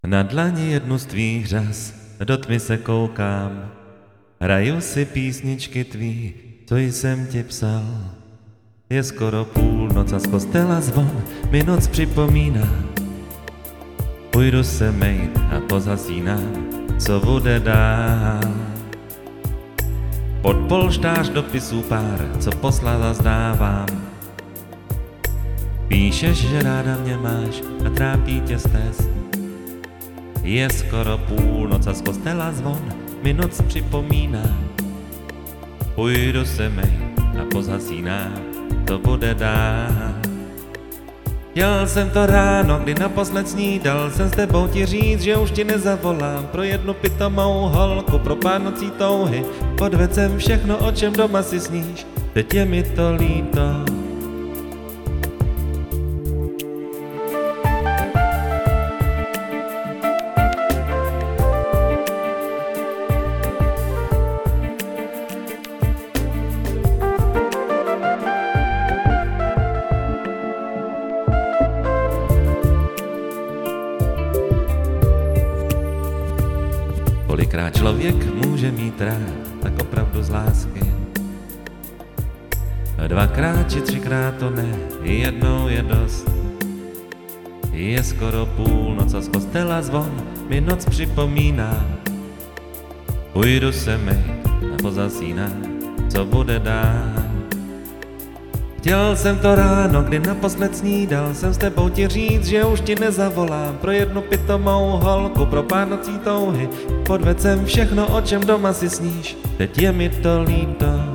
Na dlani jednu z tvých řas, do tmy se koukám, hraju si písničky tvý, co jsem ti psal. Je skoro půlnoc a z kostela zvon mi noc připomíná. Půjdu se mejt a pozasínám, co bude dál. Pod polštář dopisů pár, co poslala zdávám. Píšeš, že ráda mě máš a trápí tě stes. Je skoro půlnoc a z kostela zvon mi noc připomíná. Půjdu se mejt a pozasínám, to bude dál. Chtěl jsem to ráno, kdy naposled snídal jsem s tebou ti říct, že už ti nezavolám. Pro jednu pitomou holku, pro pár nocí touhy, podvedl jsem všechno, o čem doma si sníš. Teď je mi to líto. Kolikrát člověk může mít rád, tak opravdu z lásky. Dvakrát či třikrát to ne, jednou je dost. Je skoro půlnoc a z kostela zvon mi noc připomíná. Půjdu se mejt a pozasínám, co bude dál. Chtěl jsem to ráno, kdy naposled snídal jsem s tebou ti říct, že už ti nezavolám. Pro jednu pitomou holku, pro pár nocí touhy, podvedl jsem všechno, o čem doma si sníš. Teď je mi to líto.